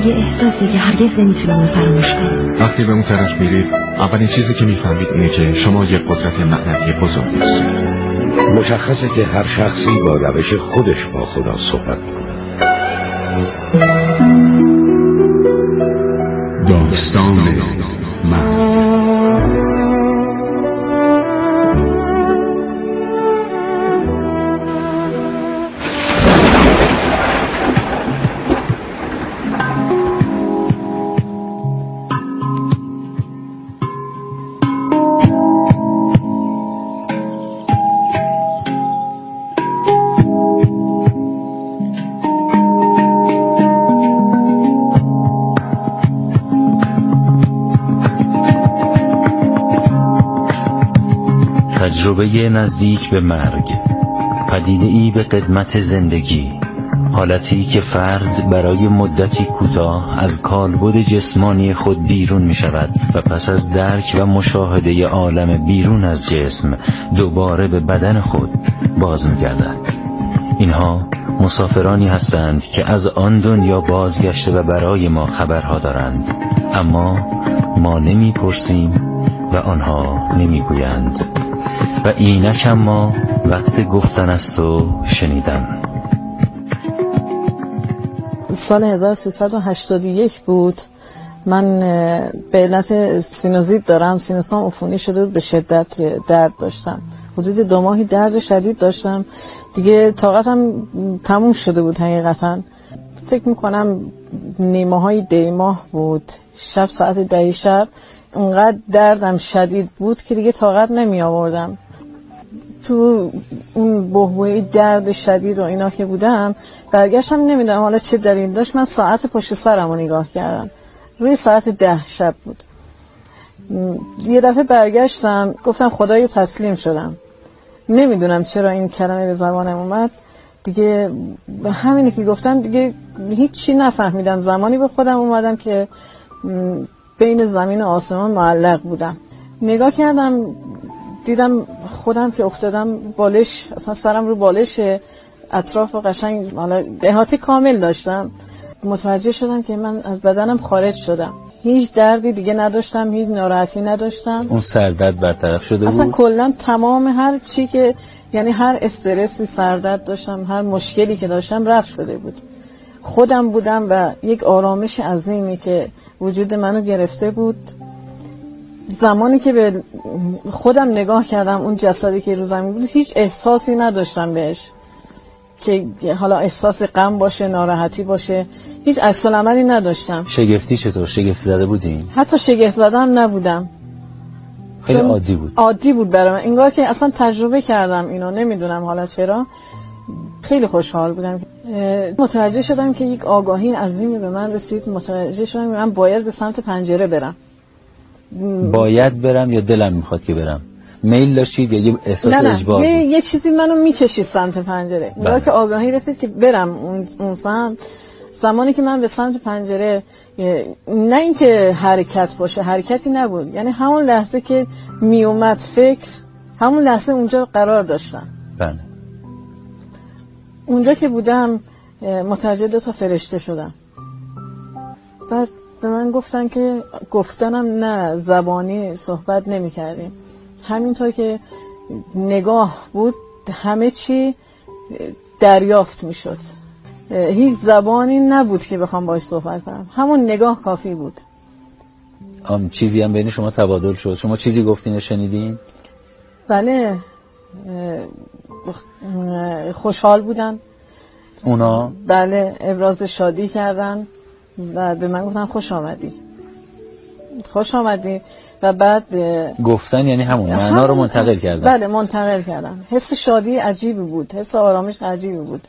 یه احساسی که هرگز نمیتونیم فراموش کنیم. وقتی به اون طرف میرید اولین چیزی که میفهمید اینه که شما یه قدرت معنوی بزرگ هستید. مشخصه که هر شخصی با روش خودش با خدا صحبت میکنه. داستان من تجربه نزدیک به مرگ، پدیده‌ای به قدمت زندگی، حالتی که فرد برای مدتی کوتاه از کالبد جسمانی خود بیرون می شود و پس از درک و مشاهده عالم بیرون از جسم دوباره به بدن خود باز می گردد. اینها مسافرانی هستند که از آن دنیا بازگشته و برای ما خبرها دارند، اما ما نمی پرسیم و آنها نمی گویند. و اینک اما وقت گفتن است و شنیدن. سال 1381 بود. من به علت سینوزیت دارم، سینوسام عفونی شده بود، به شدت درد داشتم، حدود 2 ماهی درد شدید داشتم دیگه، طاقتم تموم شده بود حقیقتا. فکر میکنم نیمه های دیماه بود، شب ساعت 10 شب اونقدر دردم شدید بود که دیگه طاقت نمی آوردم. تو اون بحبوحه درد شدید و اینا که بودم برگشتم، نمیدونم حالا چه دلیل داشت، من ساعت پشت سرم رو نگاه کردم، روی ساعت 10 شب بود. یه دفعه برگشتم گفتم خدایا تسلیم شدم. نمیدونم چرا این کلمه به زبانم اومد دیگه، همینه که گفتم دیگه هیچی نفهمیدم. زمانی به خودم اومدم که بین زمین و آسمان معلق بودم. نگاه کردم دیدم خودم که افتادم بالش، اصلا سرم رو بالش، اطراف قشنگ حالا احاطه کامل داشتم. متوجه شدم که من از بدنم خارج شدم، هیچ دردی دیگه نداشتم، هیچ ناراحتی نداشتم. اون سردرد برطرف شده بود؟ اصلا کلا تمام هر چی که یعنی هر استرسی، سردرد داشتم، هر مشکلی که داشتم رفت شده بود. خودم بودم و یک آرامش عظیمی که وجود منو گرفته بود. زمانی که به خودم نگاه کردم، اون جسدی که رو زمین بود، هیچ احساسی نداشتم بهش که حالا احساس غم باشه، ناراحتی باشه، هیچ عکس العملی نداشتم. شگفتی چطور؟ شگفت زده بودین؟ حتی شگفت زدم نبودم، خیلی عادی بود. عادی بود برای من، انگار که اصلا تجربه کردم اینو، نمیدونم حالا چرا. خیلی خوشحال بودم. متوجه شدم که یک آگاهی عظیمی به من رسید. متوجه شدم که من باید به سمت پنجره برم. باید برم یا دلم میخواد که برم؟ میل داشتید یا یه احساس اجبار بود؟ یه چیزی منو میکشید سمت پنجره. انگار که آگاهی رسید که برم اون سمت. زمانی که من به سمت پنجره، نه اینکه حرکت باشه، حرکتی نبود، یعنی همون لحظه که میومد فکر، همون لحظه اونجا قرار داشتم. بله. اونجا که بودم متوجه 2 تا فرشته شدم. بعد به من گفتن که گفتنم نه، زبانی صحبت نمی کردیم، همینطور که نگاه بود همه چی دریافت می شد. هیچ زبانی نبود که بخوام باش صحبت کنم، همون نگاه کافی بود. چیزی هم بین شما تبادل شد؟ شما چیزی گفتین و شنیدین؟ بله، خوشحال بودن اونا. بله، ابراز شادی کردن و به من گفتن خوش آمدی، خوش آمدی. و بعد گفتن یعنی همون معنا رو منتقل کردن. بله، منتقل کردن. حس شادی عجیبی بود، حس آرامش عجیبی بود.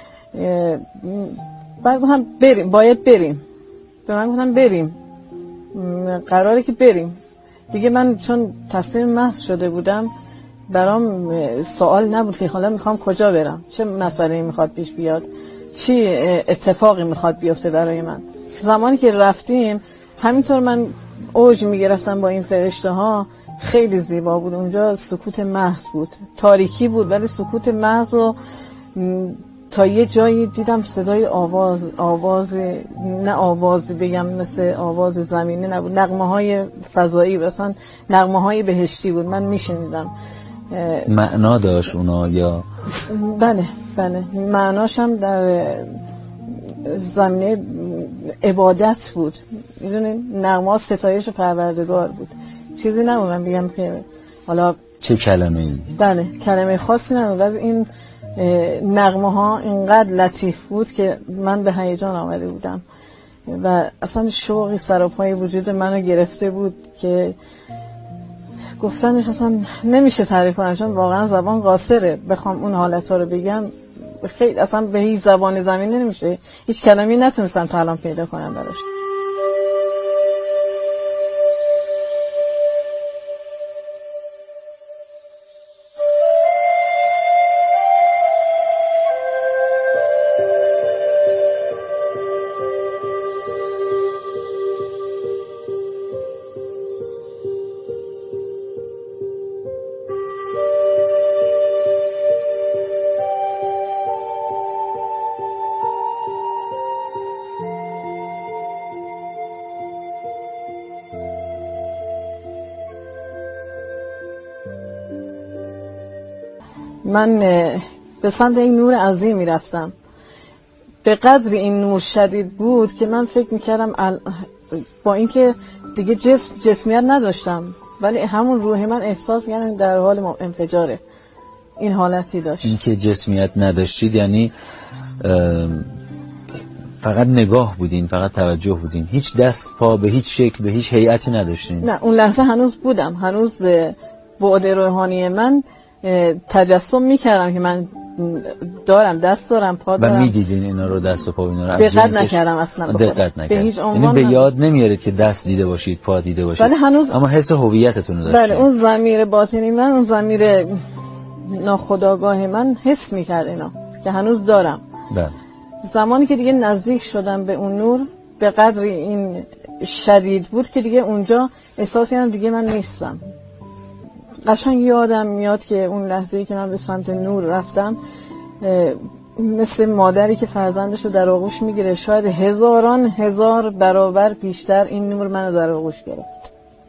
بعد گفتم بریم، باید بریم. به من گفتن بریم، قراره که بریم دیگه. من چون تصمیم محض شده بودم، برام سوال نبود که حالا میخوام کجا برم، چه مسئله‌ای میخواد پیش بیاد، چی اتفاقی میخواد بیفته برای من. زمانی که رفتیم همینطور من اوج میگرفتم با این فرشته ها. خیلی زیبا بود اونجا، سکوت محض بود، تاریکی بود ولی سکوت محض و تا یه جایی دیدم صدای آواز نه آوازی بگم مثل آواز زمینی نبود، نغمه های فضایی، مثلا نغمه های بهشتی بود، من میشنیدم. معنا داشت اونا یا؟ بله معناش هم در زمینه عبادت بود، میدونین نغمه ها ستایش پروردگار بود، چیزی نبود من بگم که حالا چه کلمه ای. بله کلمه خاصی نبود، ولی این نغمه ها اینقدر لطیف بود که من به هیجان آمده بودم و اصلا شوقی سراپای وجود منو گرفته بود که گفتنش اصلا نمیشه تعریف کنم، چون واقعا زبان قاصره بخوام اون حالت‌ها رو بگم، خیلی اصلا به هیچ زبان زمینی نمیشه، هیچ کلمه‌ای نتونستم تا الان پیدا کنم براش. من به سمت این نور عظیم می رفتم، به قدری این نور شدید بود که من فکر می کردم با اینکه دیگه جسمیت نداشتم، ولی همون روح من احساس می کردم در حال انفجاره، این حالتی داشت. این که جسمیت نداشتید یعنی فقط نگاه بودین، فقط توجه بودین، هیچ دست پا به هیچ شکل به هیچ هیئتی نداشتین؟ نه، اون لحظه هنوز بودم، هنوز بعد روحانی من تجسم میکردم که من دارم، دست دارم، پا دارم. و میدیدین اینا رو، دست و پا اینا رو؟ دقت نکردم اصلا، دقت نکردم، به هیچ عنوان یعنی به یاد نمیارید که دست دیده باشید، پا دیده باشید، بله هنوز، اما حس هویتتون رو داشتید. بله اون ضمیر باطنی من، اون ضمیر ناخودآگاه من حس میکرد اینا که هنوز دارم. بله. زمانی که دیگه نزدیک شدم به اون نور، به قدری این شدید بود که دیگه اونجا احساس کردم دیگه من نیستم. قشنگ یادم میاد که اون لحظه‌ای که من به سمت نور رفتم، مثل مادری که فرزندش رو در آغوش میگیره، شاید هزاران هزار برابر بیشتر این نور منو در آغوش گرفت.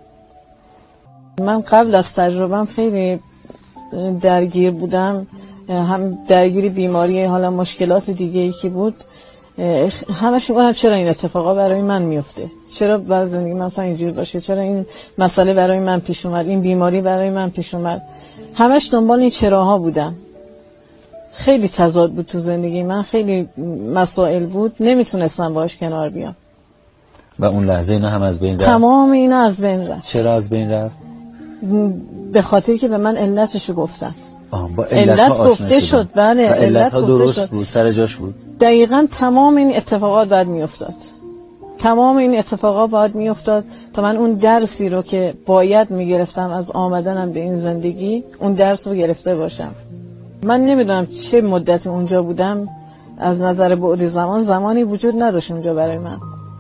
من قبل از تجربه‌ام خیلی درگیر بودم، هم درگیری بیماری، حالا مشکلات دیگه‌ای که بود، همش میگفتم چرا این اتفاقا برای من میفته، چرا بعضی زندگی مثلا اینجوری باشه، چرا این مسئله برای من پیش اومد، این بیماری برای من پیش اومد، همش دنبال این چراها بودم. خیلی تضاد بود تو زندگی من، خیلی مسائل بود، نمیتونستم باهاش کنار بیام. و اون لحظه اینا هم از بین رفت؟ تمام اینا از بین رفت. چرا از بین رفت؟ به خاطر که به من علتشو گفتن. با علت گفته شد. بله، علت ها درست بود، سر جاش بود. دقیقاً تمام این اتفاقات باید میافتاد، تمام این اتفاقات باید میافتاد تا من اون درسی رو که باید میگرفتم از آمدنم به این زندگی، اون درس رو گرفته باشم. من نمیدونم چه مدت اونجا بودم، از نظر بعد زمانی وجود نداشت اونجا برای من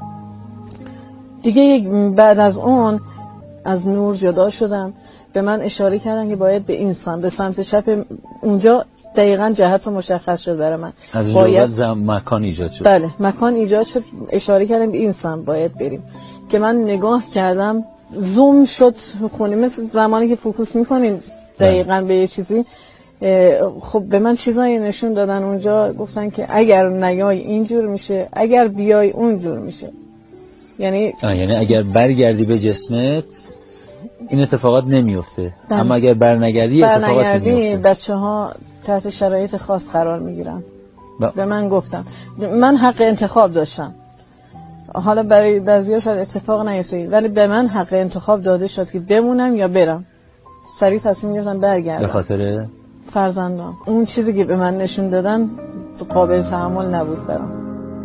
دیگه. بعد از اون از نور جدا شدم، به من اشاره کردن که باید به این سمت، به سمت چپ. اونجا دقیقاً جهت مشخص شد برای من، از اونجا مکان ایجاد شد. بله مکان ایجاد شد، اشاره کردن به این سمت باید بریم، که من نگاه کردم، زوم شد خونی، مثل زمانی که فوکوس میکنین دقیقاً به یه چیزی. خب به من چیزایی نشون دادن اونجا، گفتن که اگر نیای اینجور میشه، اگر بیای اونجور میشه. یعنی اگر برگردی به جسمت این اتفاقات نمیفته، بله. اما اگر برنگردی اتفاقاتی میفته. بچه‌ها تحت شرایط خاص قرار میگیرن. به من گفتن من حق انتخاب داشتم، حالا برای بعضیا شاید اتفاق نیفته، ولی به من حق انتخاب داده شد که بمونم یا برم. سریع تصمیم گرفتم برگردم به خاطر فرزندان. اون چیزی که به من نشون دادن قابل تحمل نبود برام.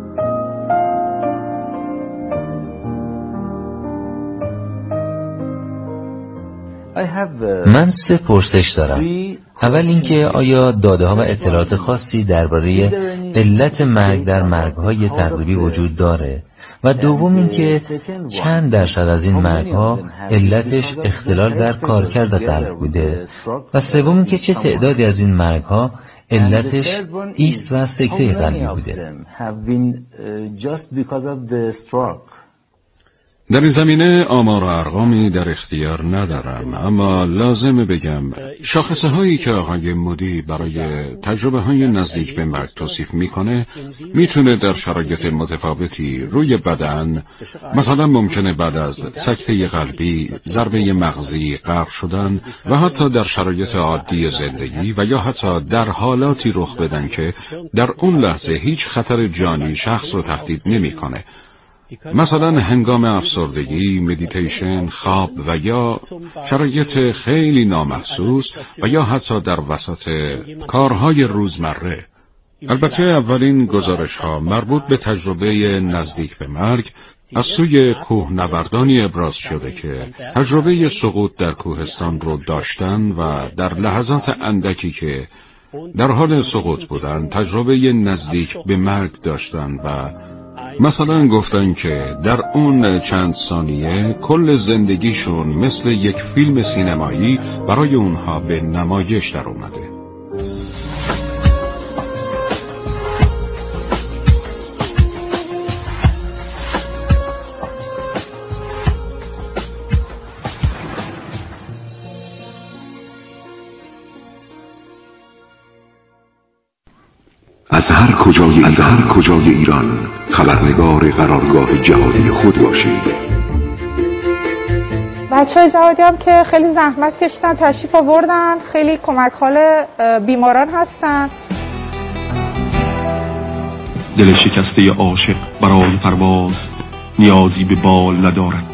من 3 پرسش دارم. اول اینکه آیا داده ها و اطلاعات خاصی درباره علت مرگ در مرگ‌های تقریبی وجود داره؟ و دوم اینکه چند درصد از این مرگ‌ها علتش اختلال در کارکرد قلب بوده؟ و سوم اینکه چه تعدادی از این مرگ‌ها علتش ایست و سکته قلبی بوده. در این زمینه آمار و ارقامی در اختیار ندارم، اما لازمه بگم شاخصه هایی که آقای مودی برای تجربه های نزدیک به مرگ توصیف میکنه میتونه در شرایط متفاوتی روی بدن، مثلا ممکنه بعد از سکته قلبی، ضربه مغزی، غرق شدن و حتی در شرایط عادی زندگی و یا حتی در حالاتی رخ بدن که در اون لحظه هیچ خطر جانی شخص رو تهدید نمیکنه. مثلا هنگام افسردگی، مدیتیشن، خواب و یا شرایط خیلی نامحسوس و یا حتی در وسط کارهای روزمره. البته اولین گزارش ها مربوط به تجربه نزدیک به مرگ از سوی کوهنوردانی ابراز شده که تجربه سقوط در کوهستان رو داشتن و در لحظات اندکی که در حال سقوط بودن تجربه نزدیک به مرگ داشتن و مثلا گفتن که در اون چند ثانیه کل زندگیشون مثل یک فیلم سینمایی برای اونها به نمایش در اومده. از هر کجای ایران خبرنگار قرارگاه جهادی خود باشید. بچه‌های جهادی هم که خیلی زحمت کشیدن، تشریف آوردن، خیلی کمک حال بیماران هستن. دل شکسته عاشق برای پرواز نیازی به بال ندارد.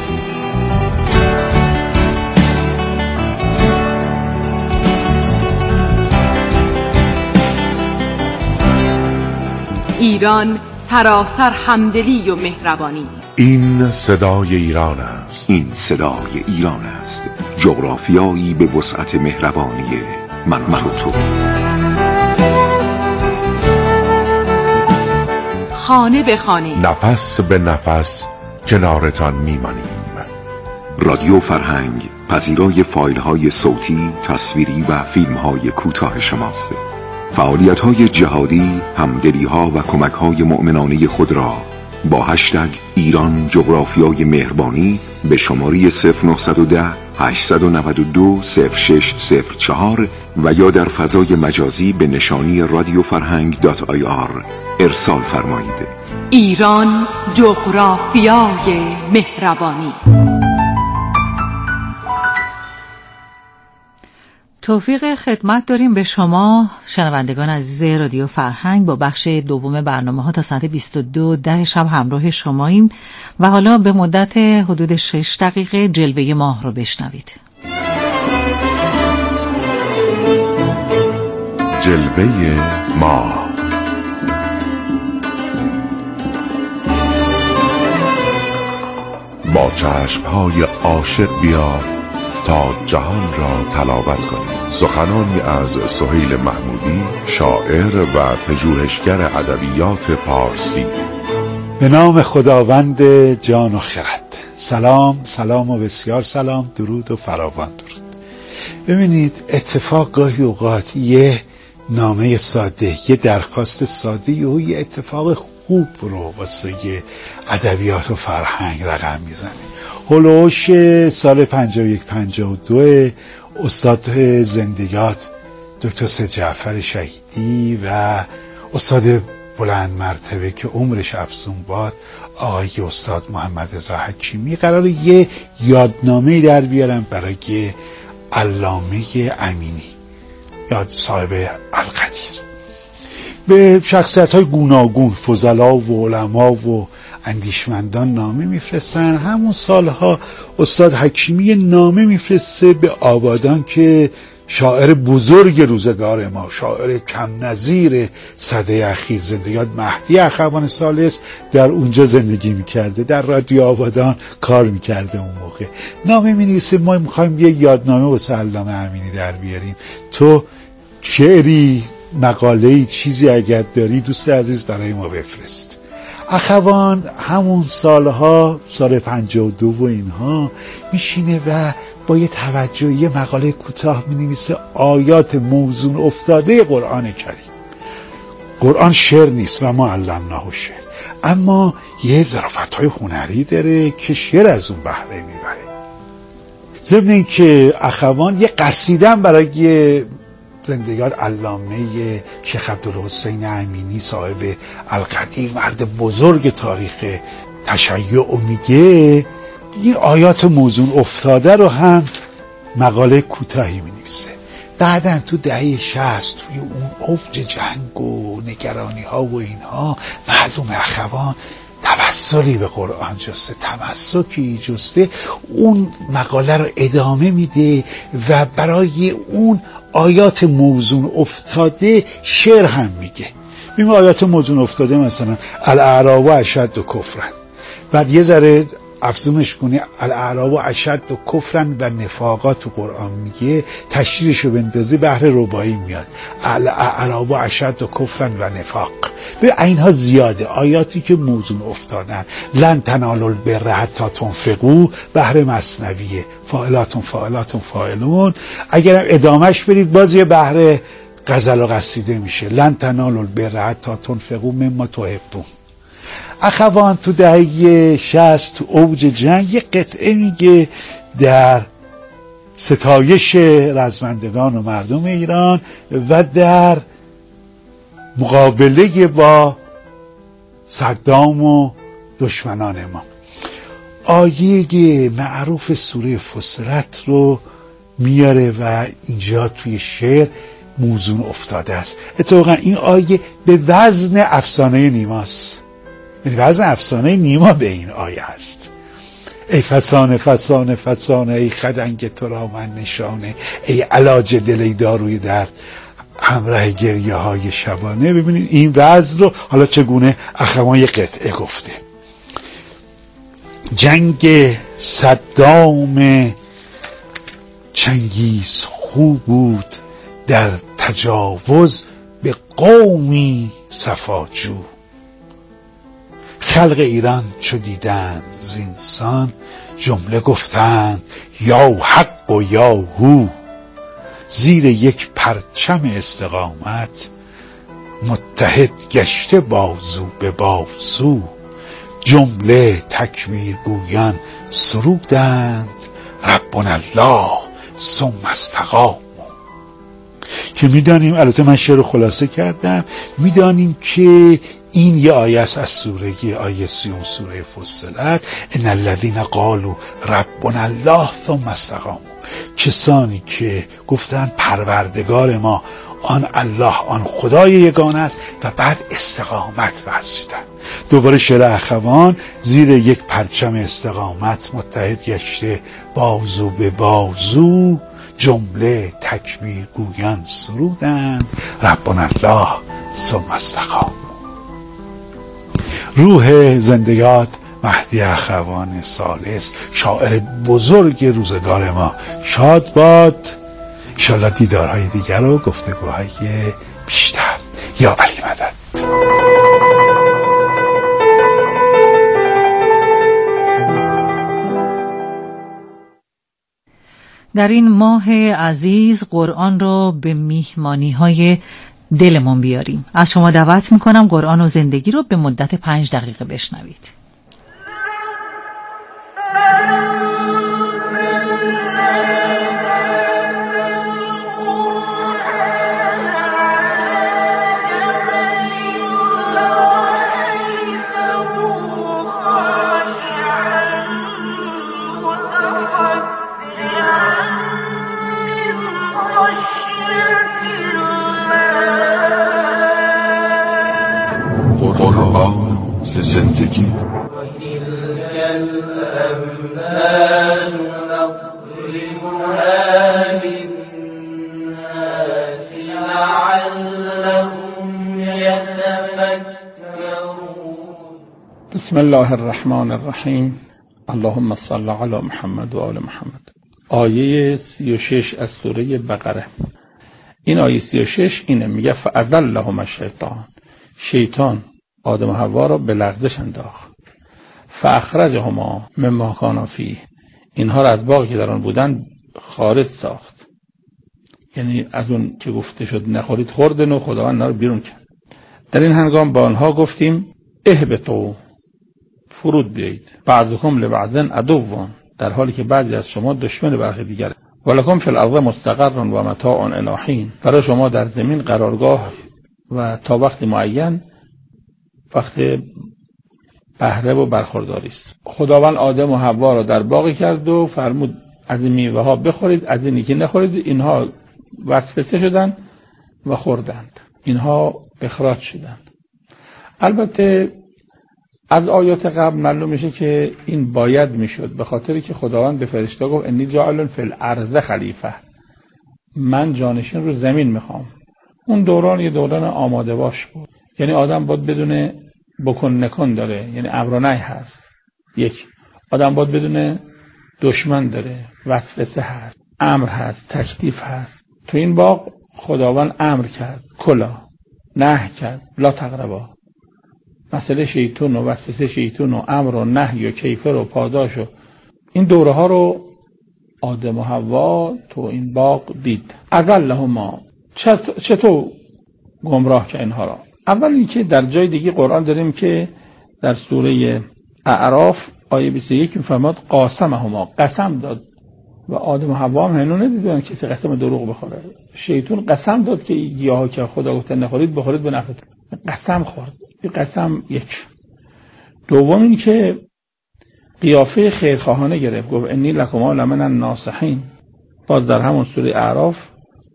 ایران سراسر همدلی و مهربانی است. این صدای ایران است. این صدای ایران است. جغرافیایی به وسعت مهربانی من و تو. خانه به خانه، نفس به نفس کنارتان میمانیم. رادیو فرهنگ پذیرای فایل های صوتی، تصویری و فیلم های کوتاه شماست. فعالیت‌های جهادی، همدلی‌ها و کمک‌های مؤمنانه خود را با هشتگ ایران جغرافیای مهربانی به شماره 0910 892 0604 و یا در فضای مجازی به نشانی radioffarhang.ir ارسال فرمایید. ایران جغرافیای مهربانی. توفیق خدمت داریم به شما شنوندگان عزیز رادیو فرهنگ. با بخش دوم برنامه ها تا ساعت 22:10 شب همراه شماییم و حالا به مدت حدود 6 دقیقه جلوه ماه رو بشنوید. جلوه ماه. با چشم‌های عاشق بیا تا جهان را تلاوت کنیم. سخنانی از سهیل محمودی، شاعر و پژوهشگر ادبیات پارسی. به نام خداوند جان و خرد. سلام و بسیار سلام، درود و فراوان درود. ببینید اتفاق گاهی اوقات یه نامه ساده، یه درخواست ساده یه اتفاق خوب رو واسه ادبیات و فرهنگ رقم میزنه. هلوش سال 51-52 استاد زندگیات دکتر سید جعفر شهیدی و استاد بلند مرتبه که عمرش افزون باد آقای استاد محمد رضا حکیمی قرار یه یادنامه در بیارن برای علامه امینی، یاد صاحب القدیر. به شخصیت‌های گوناگون، فضلا و علما و اندیشمندان نامه میفرستن. همون سالها استاد حکیمی نامه میفرسته به آبادان که شاعر بزرگ روزگار ما، شاعر کم نظیر سده اخیر، زندگیات مهدی اخوان ثالث در اونجا زندگی میکرده، در رادیو آبادان کار میکرده. اون موقع نامه مینویسه ما میخوایم یه یادنامه واسه علامه امینی در بیاریم، تو شعری، مقاله‌ای، چیزی اگر داری دوست عزیز برای ما بفرست. اخوان همون سالها، سال 52 و اینها میشینه و با یه توجه یه مقاله کوتاه می‌نویسه آیات موزون افتاده قرآن کریم. قرآن شعر نیست و ما علمناه شعر، اما یه ظرافت‌های هنری داره که شعر از اون بهره میبره. ضمن این که اخوان یه قصیده برای زندگان علامه شیخ عبدالحسین امینی صاحب القدیر، مرد بزرگ تاریخ تشیع، میگه این آیات موزون افتاده رو هم مقاله کوتاهی می‌نویسه. بعداً تو دهه 60 توی اون اوج جنگ و نگرانی ها و اینها معلوم اخوان توسلی به قرآن جسته، تمسکی جسته، اون مقاله رو ادامه میده و برای اون آیات موزون افتاده شعر هم میگه. میگه آیات موزون افتاده مثلا الاعراب اشد کفرن، بعد یه ذره افزونش کنی الاعراب اشد کفرن و نفاقا تو قرآن میگه، تشریحشو بندازی بحر رباعی میاد الاعراب اشد کفرن و نفاق. به اینها زیاده آیاتی که موزون افتادن. لن تنالوا البر حتی تنفقوا، بحر مثنویه، فاعلاتون فاعلاتون فاعلون. اگر ادامهش برید باز یه بحر غزل و قصیده میشه، لن تنالوا البر حتی تنفقوا مما تحبون. اخوان تو دهه 60 تو اوج جنگ یه قطعه میگه در ستایش رزمندگان و مردم ایران و در مقابله با صدام و دشمنان ما. آیه معروف سوره فصلت رو میاره و اینجا توی شعر موزون افتاده است. اتفاقا این آیه به وزن افسانه نیماست، یعنی وزن افسانه نیما به این آیه هست. ای فسانه فسانه فسانه، ای خدنگ تو را من نشانه، ای علاج دل ای داروی درد، همراه گریه های شبانه. ببینید این وزن رو حالا چگونه اخوان یک قطعه گفته. جنگ صدام چنگیز خوب بود، در تجاوز به قومی صفاجو. خلق ایران چو دیدند زینسان، جمله گفتند یا حق و یا هو. زیر یک پرچم استقامت، متحد گشته بازو به بازو. جمله تکبیر گویان سرودند، ربنا الله ثم استقاموا. که میدانیم، البته من شعر رو خلاصه کردم، میدانیم که این یه آیه است از سوره آیه 30 سوره فصلت. ان الذين قالوا ربنا الله ثم استقاموا، کسانی که گفتن پروردگار ما آن الله، آن خدای یگانه است و بعد استقامت ورزیدن. دوباره شعر اخوان، زیر یک پرچم استقامت متحد گشته بازو به بازو. جمله تکبیر گویان سرودند، ربنا الله ثم استقاموا. روح زندگیات مهدی اخوان ثالث، شاعر بزرگ روزگار ما، شاد باد. انشالله دیدارهای دیگر و گفتگوهای بیشتر. یا علی مدد. در این ماه عزیز قرآن رو به میهمانی‌های دلمون بیاریم. از شما دعوت میکنم قرآن و زندگی رو به مدت 5 دقیقه بشنوید. قرآن زندگی. بسم الله الرحمن الرحیم. اللهم صل علی محمد و آل محمد. آیه 36 از سوره بقره. این آیه 36 اینه، میگه فأزلهم الشیطان، شیطان آدم و حوا را به لرزش انداخت. فاخرجهما مما کانا فیه، اینها را از باغی که در آن بودند خارج ساخت. یعنی از اون که گفته شد نخورید خوردن و خداوند اینا رو بیرون کرد. در این هنگام با آنها گفتیم اهبطوا، فرود بیایید، بعضکم لبعض عدو، در حالی که بعضی از شما دشمن برخی دیگر، ولکم فی الارض مستقر و متاع الی حین، برای شما در زمین قرارگاه و تا وقت معین، وقت بهره و برخورداری است. خداوند آدم و حوا را در باغی کرد و فرمود از این میوه ها بخورید، از اینی که نخورید. اینها وسوسه شدند و خوردند، اینها اخراج شدند. البته از آیات قبل معلوم میشه که این باید میشد، به خاطری که خداوند به فرشته گفت انی جاعل فی الارض خلیفه، من جانشین رو زمین میخوام. اون دوران یه دوران آماده باش بود، یعنی آدم باید بدون بکن نکن داره، یعنی امر و نهی هست. یک آدم باید بدون دشمن داره، وسوسه هست، امر هست، تکلیف هست. تو این باغ خداوند امر کرد کلا، نهی کرد لا تقربا. مسئله شیطون و وسوسه شیطون و امر و نهی و کیفر و پاداش و این دوره ها رو آدم و حوا تو این باغ دید. اضلهما، چطور گمراه که اینها را؟ اول اینکه در جای دیگه قرآن داریم که در سوره اعراف آیه 21 میفرماد قاسمهما، قسم داد و آدم و حوا هم هنوز ندیدن کسی قسم دروغ بخوره. شیطان قسم داد که گیاها که خدا گفته نخورید بخورید به نفعتون، قسم خورد. این قسم یک. دوم این که قیافه خیرخواهانه گرفت، گفت انی لکما لمن الناصحین. باز در همون سوره اعراف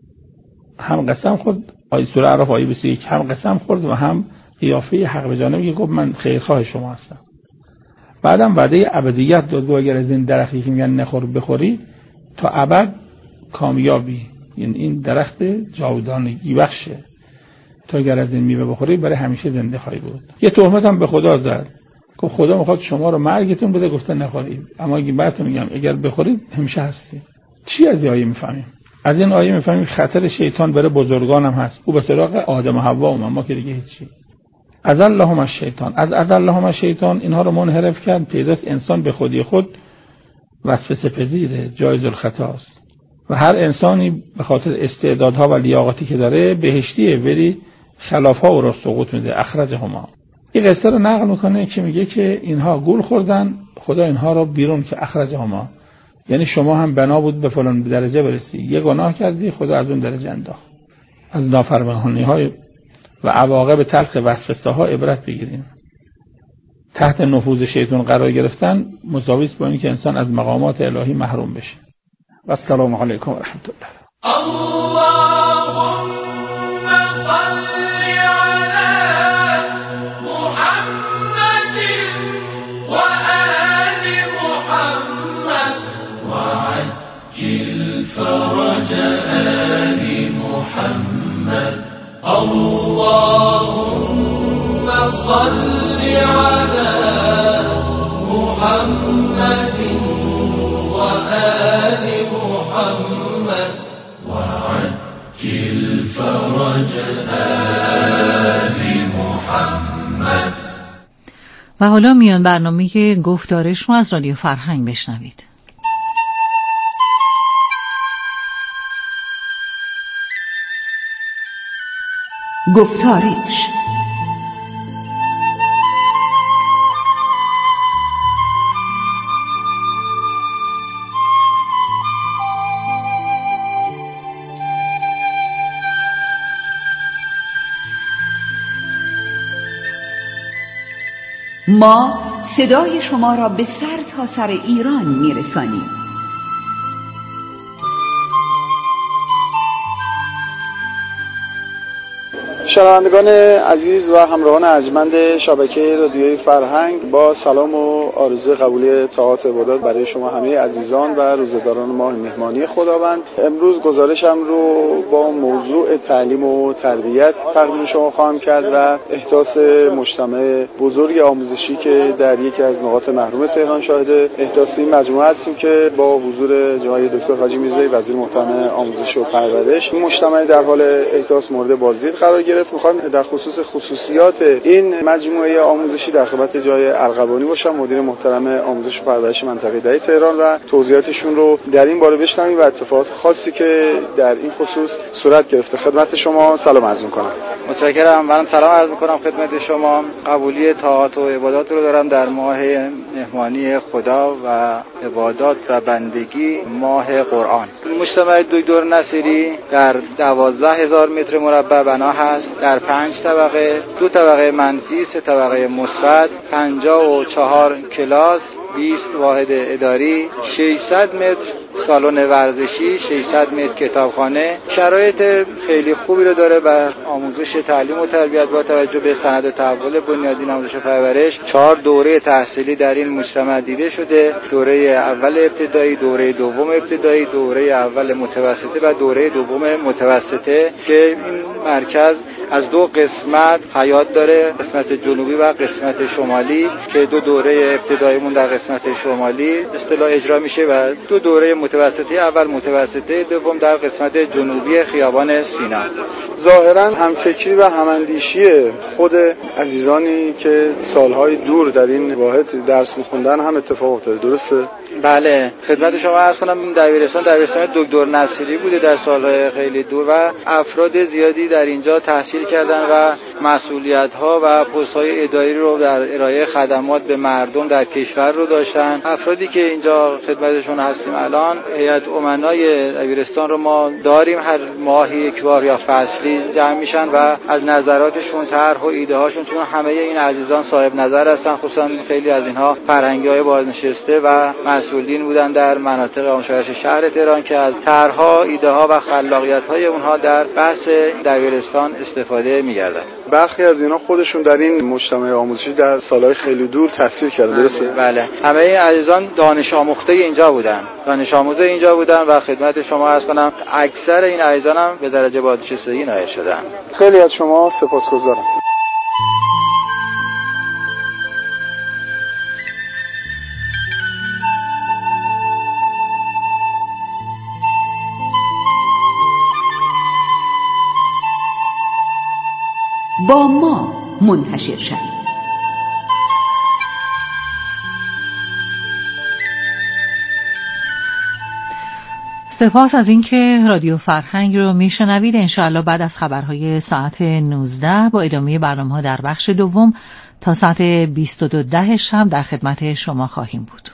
هم قسم خورد، سوره اعراف آیه 21 هم قسم خورد و هم قیافه حق به جانبی گفت من خیرخواه شما هستم. بعدم وعده ابدیت داد، گفت اگر از این درختی که میگن نخور بخوری تا ابد کامیابی، یعنی این درخت جاودانگی بخشه، تا اگر از این میوه بخوری برای همیشه زنده خواهی بود. یه تهمت هم به خدا زد، گفت خدا میخواد شما رو مرگتون بده، گفته نخورید، اما اگه بعدتون میگم اگر بخورید همیشه هستی. چی از این آیه میفهمیم؟ از این آیه میفهمیم خطر شیطان برای بزرگان هم هست. او به سراغ آدم و حوا اومد، ما که دیگه هیچی. اضلهم الشیطان، از اضلهم الشیطان اینها رو منحرف کرد. پیداست انسان به خودی خود وسوسه پذیره، جایز الخطاست و هر انسانی به خاطر استعدادها و لیاقتی که داره بهشتیه، ولی خلافها او را سقوط میده. اخرجهما، این قصه رو نقل میکنه که میگه که اینها گول خوردن، خدا اینها رو بیرون که اخرجهما، یعنی شما هم بنا بود به فلان درجه برسی، یه گناه کردی خدا از اون درجه انداخت. از نافرمانی‌های و عواقب تلخ وسوسه ها عبرت بگیریم. تحت نفوذ شیطان قرار گرفتن مساوی است با اینکه انسان از مقامات الهی محروم بشه. و السلام علیکم و رحمت الله. اللهم صل علی محمد و آل محمد و عجل فرج آل محمد. اللهم صل على محمد وآل محمد وعجل فرج آل محمد. و حالا میان برنامه گفتارش رو از رادیو فرهنگ بشنوید. گفتارش. ما صدای شما را به سر تا سر ایران میرسانیم. شنوندگان عزیز و همراهان ارجمند شبکه رادیوی فرهنگ، با سلام و آرزوی قبولی طاعات عبادات برای شما همه عزیزان و روزه‌داران ماه مهمانی خداوند. امروز گزارشم رو با موضوع تعلیم و تربیت تقدیم شما خواهم کرد و احداث مجتمع بزرگ آموزشی که در یکی از نقاط محروم تهران شاهد احداث این مجموعه هستیم که با حضور جناب دکتر حاجی میرزایی وزیر محترم آموزش و پرورش، این مجتمع در حال احداث مورد بازدید قرار گرفت مختلف میخوایم در خصوصیات این مجموعه آموزشی در خدمت جای ارغوانی باشم، مدیر محترم آموزش و پرورش منطقه 10 تهران، و توضیحاتشون رو در این باره بشنویم و اتفاقات خاصی که در این خصوص صورت گرفته. خدمت شما سلام عرض میکنم. متشکرم. منم سلام عرض میکنم خدمت شما. قبولی طاعات و عبادات رو دارم در ماه مهمانی خدا و عبادات و بندگی، ماه قرآن. مجتمع دکتر نصیری در 12,000 متر مربع بنا هست، در 5 طبقه، 2 طبقه منفی، 3 طبقه مثبت، 54 کلاس، 20 واحد اداری، 600 متر سالن ورزشی، 600 متر کتابخانه. شرایط خیلی خوبی رو داره و آموزش تعلیم و تربیت با توجه به سند تحول بنیادین آموزش و پرورش. 4 دوره تحصیلی در این مجتمع دیده شده: دوره اول ابتدایی، دوره دوم ابتدایی، دوره اول متوسطه و دوره دوم متوسطه، که این مرکز از 2 قسمت حیات داره، قسمت جنوبی و قسمت شمالی، که 2 دوره ابتداییمون در قسمت شمالی اصطلاح اجرا میشه و 2 دوره متوسطه اول متوسطه دوم در قسمت جنوبی خیابان سینا. ظاهرا همفکری و هماندیشی خود عزیزانی که سالهای دور در این واحد درس می‌خوندن هم اتفاق افتاده، درسته؟ بله، خدمت شما عرض کنم این دبیرستان دکتر نصیری بوده در سالهای خیلی دور و افراد زیادی در اینجا تحصیل کردن و مسئولیت‌ها و پست‌های اداری رو در ارائه خدمات به مردم در کشور رو داشتن. افرادی که اینجا خدمتشون هستیم الان، هیئت امنای دبیرستان رو ما داریم، هر ماهی یک بار یا فصلی جمع میشن و از نظراتشون، طرح و ایده هاشون، چون همه این عزیزان صاحب نظر هستن، خصوصا خیلی از اینها فرهنگی‌های بازنشسته و مسئولین بودن در مناطق آموزش شهر تهران که از طرح‌ها، ایده‌ها و خلاقیت‌های اونها در بحث دبیرستان استفاده می‌کردن. برخی از اینا خودشون در این مجتمع آموزشی در سالهای خیلی دور تحصیل کردن، درسته؟ بله، همه این عزیزان دانش آموخته اینجا بودن، دانش آموز اینجا بودن و خدمت شما عرض کنم اکثر این عزیزان هم به درجه بازنشستگی نائل شدن. خیلی از شما سپاسگزارم. با ما منتشر شوید. سپاس از اینکه رادیو فرهنگ رو میشنوید. انشاءالله بعد از خبرهای ساعت 19 با ادامه برنامه‌ها در بخش دوم تا ساعت 22:10 شب در خدمت شما خواهیم بود.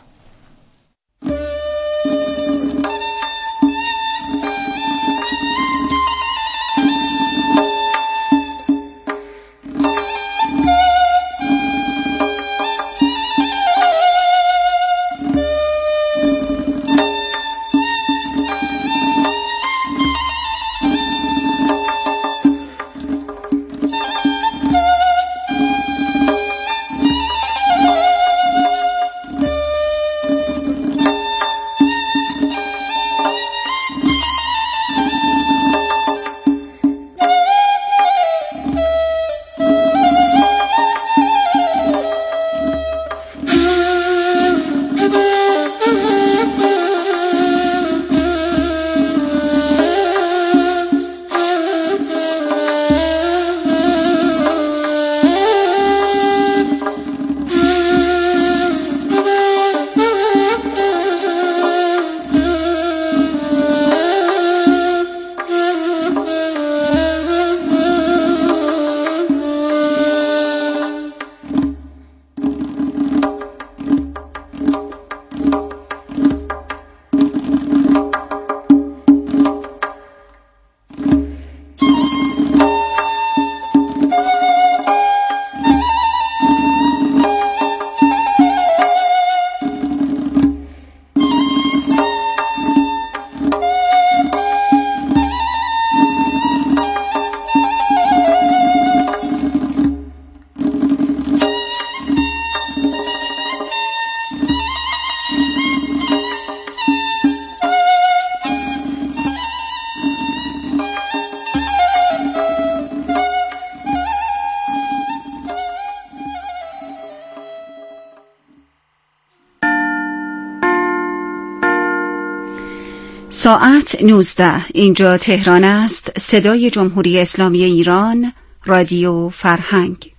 ساعت 19. اینجا تهران است. صدای جمهوری اسلامی ایران. رادیو فرهنگ.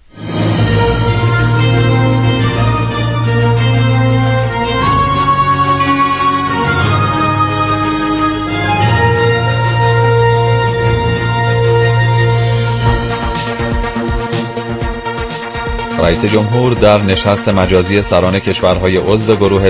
رئیس جمهور در نشست مجازی سران کشورهای عضو گروه